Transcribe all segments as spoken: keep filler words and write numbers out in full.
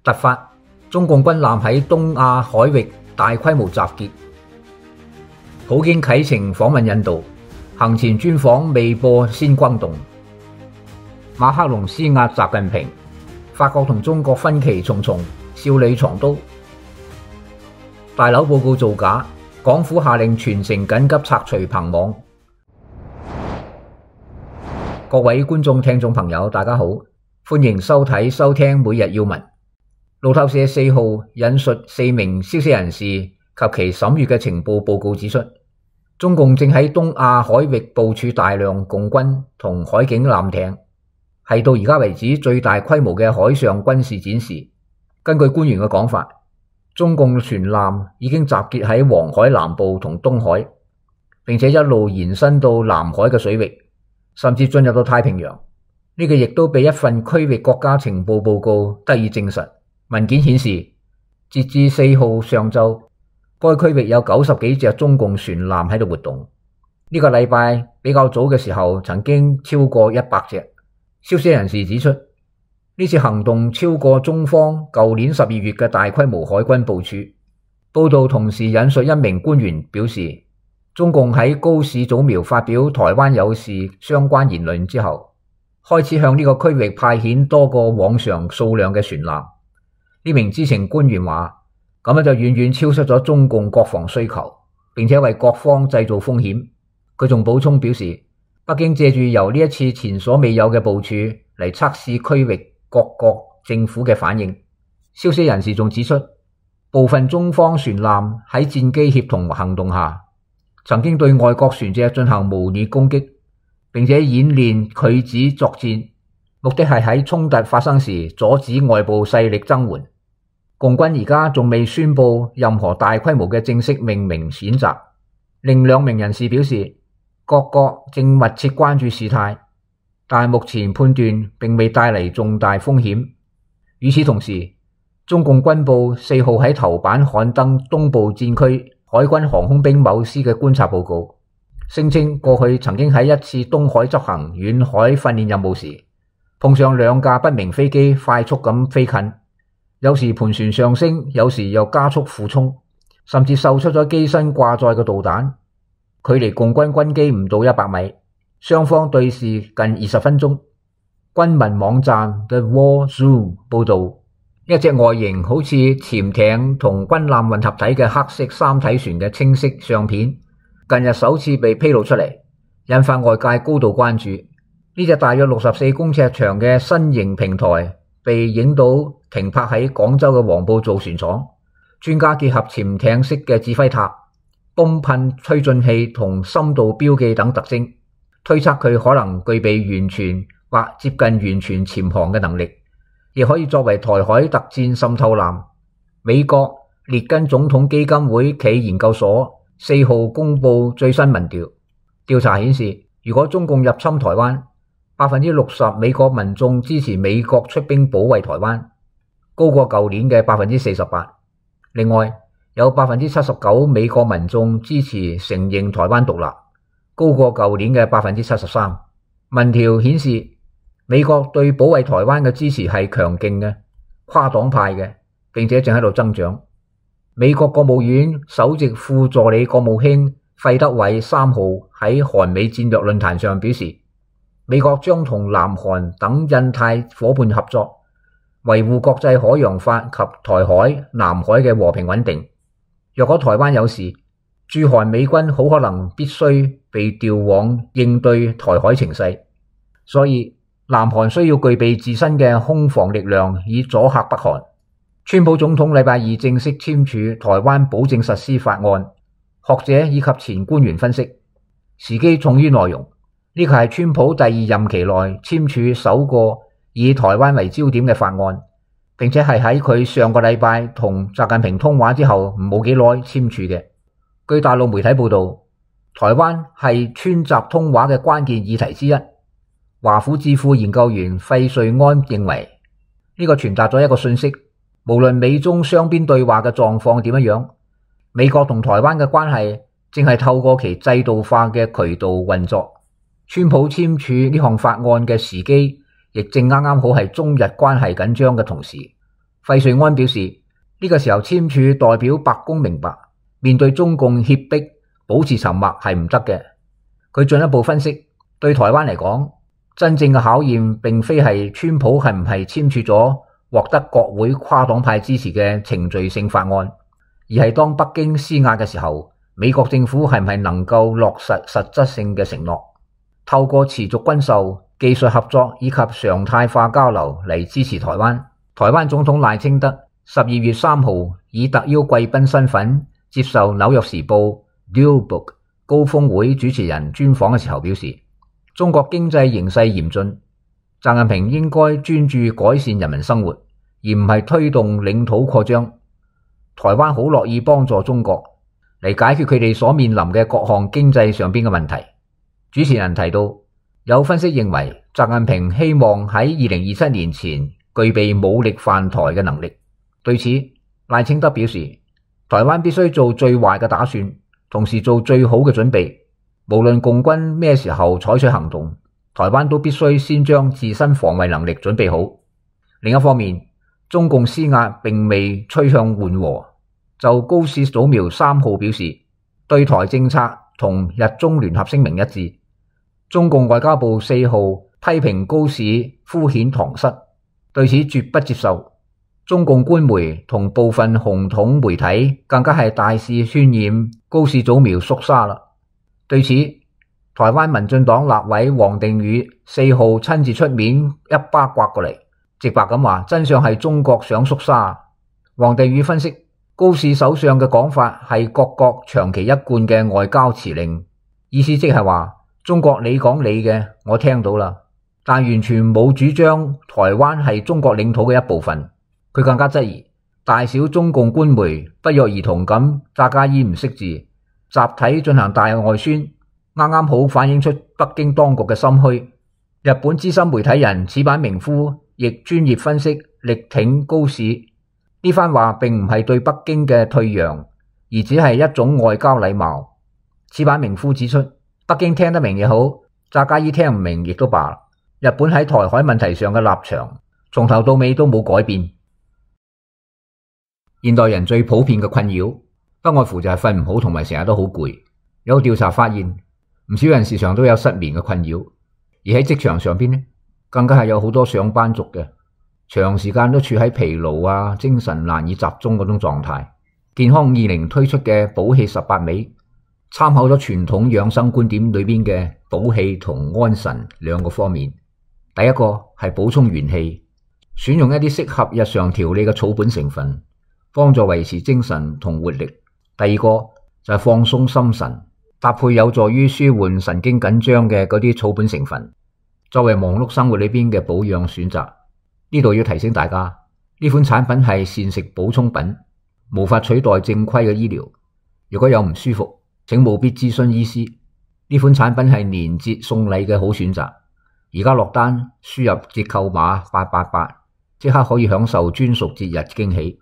突發，中共軍艦喺東亞海域大規模集結。普京啟程訪問印度，行前專訪未播先轟動。馬克龍施壓習近平，法國同中國分歧重重，笑裏藏刀。大樓報告造假，港府下令全城緊急拆除棚網。各位觀眾聽眾朋友大家好，歡迎收睇收聽每日要聞。路透社四號引述四名消息人士及其審閱嘅情報報告指出，中共正喺東亞海域部署大量共軍同海警艦艇，係到而家為止最大規模嘅海上軍事展示。根據官員嘅講法，中共船艦已經集結喺黃海南部同東海，並且一路延伸到南海嘅水域，甚至進入到太平洋。呢個亦都被一份區域國家情報報告得以證實。文件顯示，截至四號上晝，該區域有九十幾隻中共船艦喺度活動。呢個禮拜比較早嘅時候，曾經超過一百隻。消息人士指出，呢次行動超過中方舊年十二月嘅大規模海軍部署。報道同時引述一名官員表示，中共喺高市早苗發表台灣有事相關言論之後，開始向呢個區域派遣多個往常數量嘅船艦。呢名知情官員話，咁樣就遠遠超出咗中共國防需求，並且為各方製造風險。佢仲補充表示，北京借住由呢一次前所未有嘅部署嚟測試區域各國政府嘅反應。消息人士仲指出，部分中方船艦喺戰機協同行動下，曾經對外國船隻進行模擬攻擊，並且演練拒止作戰，目的係喺衝突發生時阻止外部勢力增援。共軍而家仲未宣布任何大規模嘅正式命名選擇。另兩名人士表示，各國正密切關注事態，但目前判斷並未帶嚟重大風險。與此同時，中共軍報四號喺頭版刊登東部戰區海軍航空兵某師嘅觀察報告，聲稱過去曾經喺一次東海執行遠海訓練任務時，碰上兩架不明飛機快速咁飛近，有時盤旋上升，有時又加速俯衝，甚至秀出咗機身掛載嘅導彈，距離共軍軍機唔到一百米，雙方對視近二十分鐘。軍民網站嘅 War Zoom 報道，一隻外形好似潛艇同軍艦混合體嘅黑色三體船嘅清晰相片，近日首次被披露出嚟，引發外界高度關注。呢隻大約六十四公尺長嘅新型平台被影到停泊喺廣州嘅黃埔造船廠，專家結合潛艇式嘅指揮塔、泵噴推進器同深度標記等特徵，推測佢可能具備完全或接近完全潛航嘅能力，亦可以作為台海特戰滲透艦。美國列根總統基金會暨研究所四號公布最新民調，調查顯示，如果中共入侵台灣，百分之六十美國民眾支持美國出兵保衛台灣，高過舊年嘅百分之四十八。另外，有百分之七十九美國民眾支持承認台灣獨立，高過舊年嘅百分之七十三。民調顯示，美國對保衛台灣嘅支持係強勁嘅、跨黨派嘅，並且正喺度增長。美國國務院首席副助理國務卿費德偉三號喺韓美戰略論壇上表示，美國將同南韓等印太夥伴合作，維護國際海洋法及台海、南海嘅和平穩定。若果台灣有事，駐韓美軍好可能必須被調往應對台海情勢，所以南韓需要具備自身嘅空防力量以阻嚇北韓。川普總統禮拜二正式簽署台灣保證實施法案，學者以及前官員分析，時機重於內容。呢個係川普第二任期內簽署首個以台灣為焦點嘅法案，並且係喺佢上個禮拜同習近平通話之後冇幾耐簽署嘅。據大陸媒體報道，台灣係川習通話嘅關鍵議題之一。華府智庫研究員費瑞安認為，呢個傳達咗一個訊息，無論美中雙邊對話嘅狀況點樣，美國同台灣嘅關係正係透過其制度化嘅渠道運作。川普簽署呢項法案嘅時機，亦正啱啱好係中日關係緊張嘅同時。 費瑞安表示，呢個時候簽署代表白宮明白，面對中共脅迫，保持沉默係唔得嘅。佢進一步分析，對台灣嚟講，真正嘅考驗並非係川普係唔係簽署咗獲得國會跨黨派支持嘅程序性法案，而係當北京施壓嘅時候，美國政府係唔係能夠落實實質性嘅承諾，透過持續軍售、技術合作以及常態化交流嚟支持台灣。台灣總統賴清德十二月三號以特邀貴賓身份接受紐約時報 Dealbook 高峰會主持人專訪嘅時候表示，中國經濟形勢嚴峻，習近平應該專注改善人民生活，而唔係推動領土擴張。台灣好樂意幫助中國嚟解決佢哋所面臨嘅各項經濟上邊嘅問題。主持人提到，有分析認為習近平希望喺二零二七年前具備武力犯台嘅能力。對此，賴清德表示，台灣必須做最壞嘅打算，同時做最好嘅準備。無論共軍咩時候採取行動，台灣都必須先將自身防衛能力準備好。另一方面，中共施壓並未趨向緩和。就高市早苗三號表示，對台政策同日中聯合聲明一致。中共外交部四號批評高市敷衍搪塞，對此絕不接受。中共官媒同部分紅統媒體更加係大肆渲染高市早苗縮沙啦。對此，台灣民進黨立委王定宇四號親自出面一巴刮過嚟，直白咁話真相係中國想縮沙。王定宇分析，高市首相嘅講法係各國長期一貫嘅外交辭令，意思即係話中國你講你嘅，我聽到啦，但完全冇主張台灣係中國領土嘅一部分。佢更加質疑大小中共官媒不約而同咁詐假意唔識字，集體進行大外宣，啱啱好反映出北京當局嘅心虛。日本資深媒體人矢板明夫亦專業分析力挺高市，呢番話並唔係對北京嘅退讓，而只係一種外交禮貌。矢板明夫指出，北京聽得明也好，詐假意聽唔明亦都罷。日本喺台海問題上嘅立場從頭到尾都冇改變。現代人最普遍嘅困擾不外乎就係瞓唔好同埋成日都好攰。有調查發現，唔少人時常都有失眠嘅困擾，而喺職場上邊呢，更加係有好多上班族嘅長時間都處喺疲勞啊、精神難以集中嗰種狀態。健康二零推出嘅補氣十八味，參考咗傳統養生觀點裏邊嘅補氣同安神兩個方面。第一個係補充元氣，選用一啲適合日常調理嘅草本成分，幫助維持精神同活力。第二個就係放鬆心神，搭配有助於舒緩神經緊張嘅嗰啲草本成分，作為忙碌生活裏邊嘅保養選擇。呢度要提醒大家，呢款產品係膳食補充品，無法取代正規嘅醫療。如果有唔舒服，請務必諮詢醫師。呢款產品係年節送禮嘅好選擇。而家落單輸入折扣碼八八八，即刻可以享受專屬節日驚喜。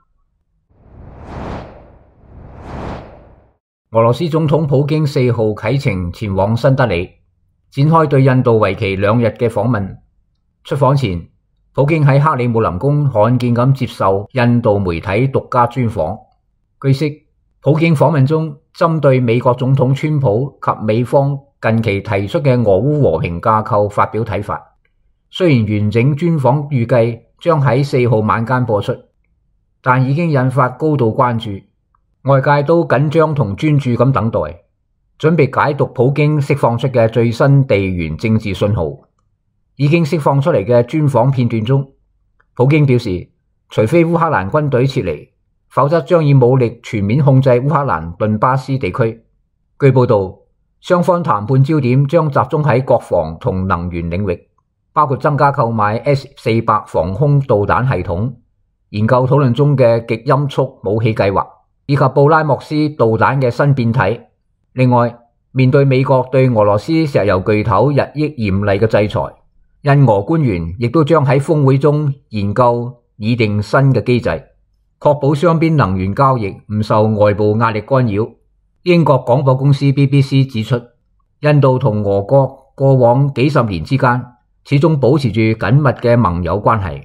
俄羅斯總統普京四號啟程前往新德里，展開對印度為期兩日嘅訪問。出訪前，普京喺克里姆林宮罕見咁接受印度媒體獨家專訪。據悉，普京訪問中針對美國總統川普及美方近期提出嘅俄烏和平架構發表睇法。雖然完整專訪預計將喺四號晚間播出，但已經引發高度關注。外界都緊張同專注咁等待，準備解讀普京釋放出嘅最新地緣政治信號。已經釋放出嚟嘅專訪片段中，普京表示，除非烏克蘭軍隊撤離，否則將以武力全面控制烏克蘭頓巴斯地區。據報道，雙方談判焦點將集中喺國防同能源領域，包括增加購買 S 四百防空導彈系統，研究討論中嘅極音速武器計劃，以及布拉莫斯導彈嘅新變體。另外，面對美國對俄羅斯石油巨頭日益嚴厲嘅制裁，印俄官員亦都將喺峰會中研究擬定新嘅機制，確保雙邊能源交易唔受外部壓力干擾。英國廣播公司 B B C 指出，印度同俄國過往幾十年之間始終保持住緊密嘅盟友關係，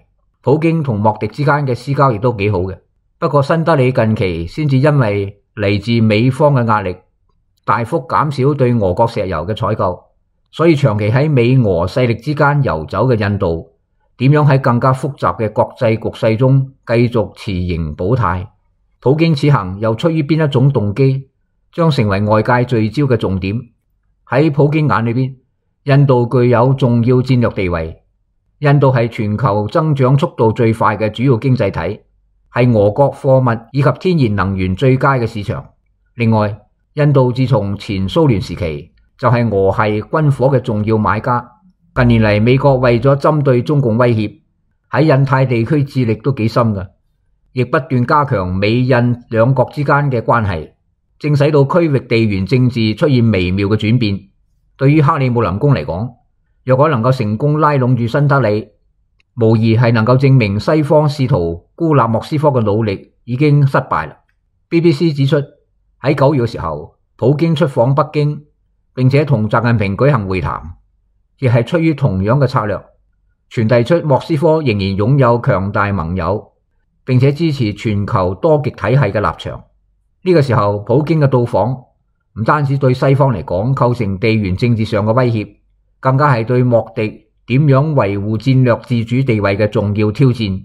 普京同莫迪之間嘅私交亦都幾好嘅。不過新德里近期先至因為嚟自美方嘅壓力，大幅減少對俄國石油嘅採購，所以長期喺美俄勢力之間游走嘅印度，點樣喺更加複雜嘅國際局勢中繼續持盈保泰？普京此行又出於邊一種動機，將成為外界聚焦嘅重點。喺普京眼裏邊，印度具有重要戰略地位。印度係全球增長速度最快嘅主要經濟體，係俄國貨物以及天然能源最佳嘅市場。另外，印度自從前蘇聯時期就係俄系軍火嘅重要買家。近年嚟，美國為咗針對中共威脅，喺印太地區致力都幾深㗎，亦不斷加強美印兩國之間嘅關係，正使到區域地緣政治出現微妙嘅轉變。對於克里姆林宮嚟講，若果能夠成功拉攏住新德里，無疑係能夠證明西方試圖孤立莫斯科嘅努力已經失敗啦。B B C 指出，喺九月嘅時候，普京出訪北京，並且同習近平舉行會談，亦係出於同樣嘅策略，傳遞出莫斯科仍然擁有強大盟友，並且支持全球多極體系嘅立場。呢個時候，普京嘅到訪唔單止對西方嚟講構成地緣政治上嘅威脅，更加係對莫迪點樣維護戰略自主地位嘅重要挑戰。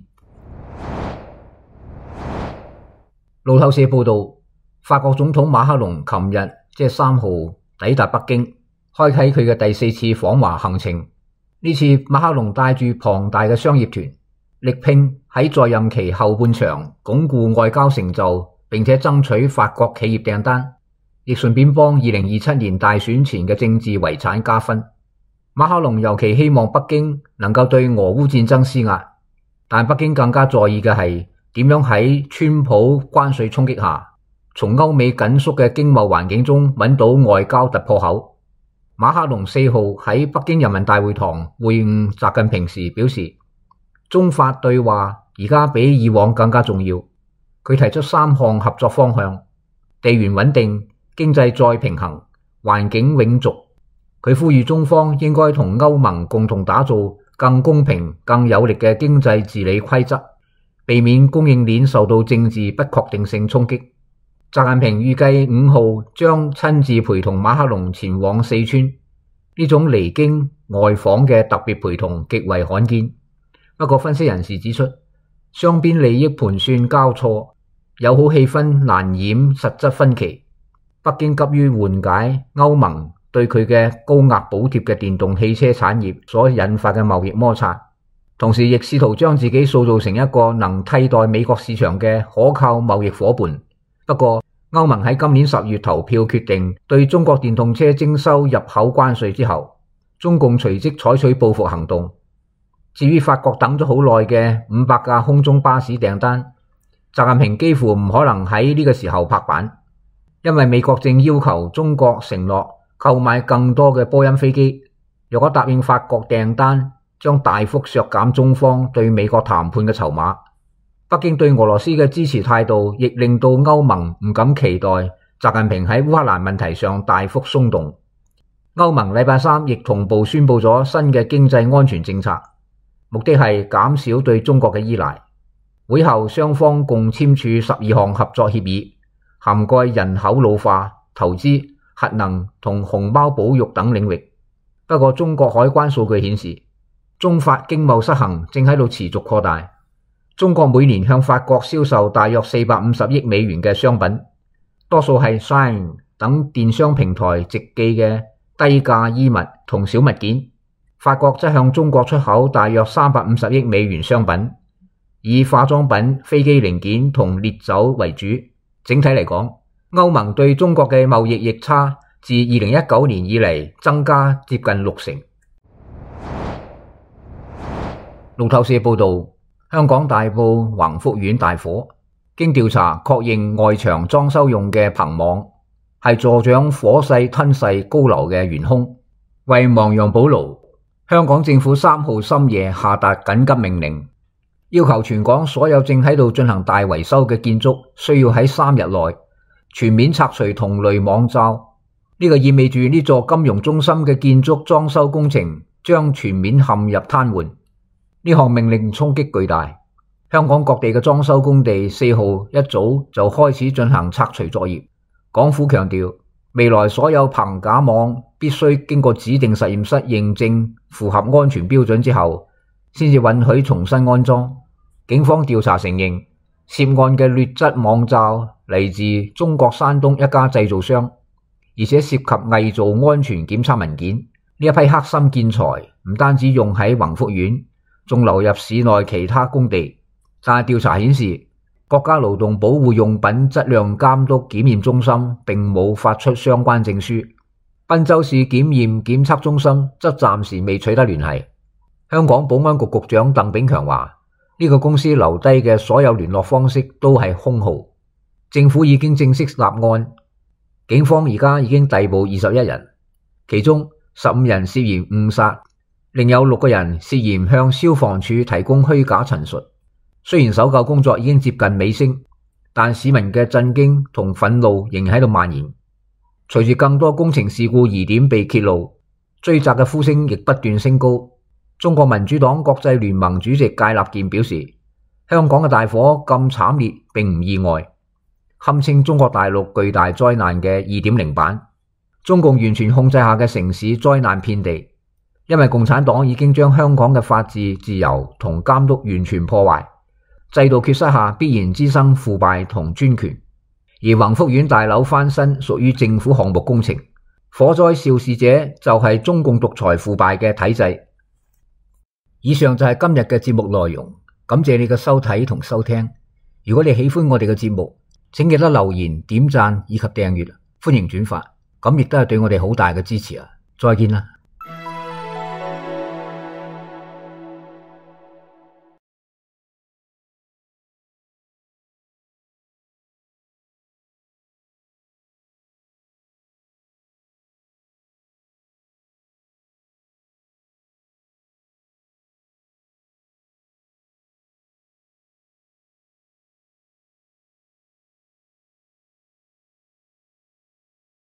路透社報道，法國總統馬克龍琴日即係三號抵達北京，開啟佢嘅第四次訪華行程。呢次馬克龍帶住龐大嘅商業團，力拼喺在，在任期後半場鞏固外交成就，並且爭取法國企業訂單，亦順便幫二零二七年大選前嘅政治遺產加分。馬克龍尤其希望北京能夠對俄烏戰爭施壓，但北京更加在意嘅係點樣喺川普關稅衝擊下，從歐美緊縮嘅經貿環境中揾到外交突破口。馬克龍四號喺北京人民大會堂會晤習近平時表示，中法對話而家比以往更加重要。佢提出三項合作方向：地緣穩定、經濟再平衡、環境永續。佢呼籲中方應該同歐盟共同打造更公平、更有力嘅經濟治理規則，避免供應鏈受到政治不確定性衝擊。習近平預計五號將親自陪同馬克龍前往四川，呢種離京外訪嘅特別陪同極為罕見。不過分析人士指出，雙邊利益盤算交錯，友好氣氛難掩實質分歧。北京急於緩解歐盟對佢嘅高額補貼嘅電動汽車產業所引發嘅貿易摩擦，同時亦試圖將自己塑造成一個能替代美國市場嘅可靠貿易夥伴。不過，歐盟喺今年十月投票決定對中國電動車徵收入口關稅之後，中共隨即採取報復行動。至於法國等咗好耐嘅五百架空中巴士訂單，習近平幾乎唔可能喺呢個時候拍板，因為美國正要求中國承諾購買更多嘅波音飛機。如果答應法國訂單，將大幅削減中方對美國談判嘅籌碼。北京對俄羅斯嘅支持態度，亦令到歐盟唔敢期待習近平喺烏克蘭問題上大幅鬆動。歐盟禮拜三亦同步宣布咗新嘅經濟安全政策，目的係減少對中國嘅依賴。會後雙方共簽署十二項合作協議，涵蓋人口老化、投資、核能同熊貓保育等領域。不過中國海關數據顯示，中法經貿失衡正喺度持續擴大。中國每年向法國銷售大約四百五十億美元嘅商品，多數係 Shine 等電商平台直寄嘅低價衣物同小物件。法國則向中國出口大約三百五十億美元商品，以化妝品、飛機零件同烈酒為主。整體嚟講，歐盟對中國嘅貿易逆差自二零一九年以嚟增加接近六成。路透社報道，香港大埔宏福苑大火，經調查確認外牆裝修用嘅棚網係助長火勢吞噬高樓嘅元兇。為亡羊補牢，香港政府三號深夜下達緊急命令，要求全港所有正喺度進行大維修嘅建築需要喺三日內全面拆除同類網罩。呢個意味住呢座金融中心嘅建築裝修工程將全面陷入癱瘓。 呢項命令衝擊巨大，香港各地嘅裝修工地四號一早就開始進行拆除作業。港府強調，未來所有棚架網必須經過指定實驗室認證符合安全標準之後，先至允許重新安裝。警方調查承認，涉案嘅劣質網罩嚟自中國山東一家製造商，而且涉及偽造安全檢測文件。呢一批黑心建材唔單止用喺宏福苑，仲流入市內其他工地。但係調查顯示，國家勞動保護用品質量監督檢驗中心並冇發出相關證書。賓州市檢驗檢測中心則暫時未取得聯繫。香港保安局局長鄧炳強話：呢個公司留低嘅所有聯絡方式都係空號。政府已經正式立案，警方而家已經逮捕二十一人，其中十五人涉嫌誤殺，另有六個人涉嫌向消防處提供虛假陳述。雖然搜救工作已經接近尾聲，但市民嘅震驚同憤怒仍喺度蔓延。隨住更多工程事故疑點被揭露，追責嘅呼聲亦不斷升高。中國民主黨國際聯盟主席介立健表示，香港嘅大火咁慘烈並唔意外，堪稱中國大陸巨大災難嘅二點零版。中共完全控制下嘅城市災難遍地，因為共產黨已經將香港嘅法治、自由同監督完全破壞，制度缺失下必然滋生腐敗同專權。而宏福苑大樓翻新屬於政府項目工程，火災肇事者就係中共獨裁腐敗嘅體制。以上就係今日嘅節目內容，感謝你嘅收睇同收聽。如果你喜歡我哋嘅節目，請記得留言、點讚以及訂閱，歡迎轉發。咁亦都係對我哋好大嘅支持啊！再見啦〜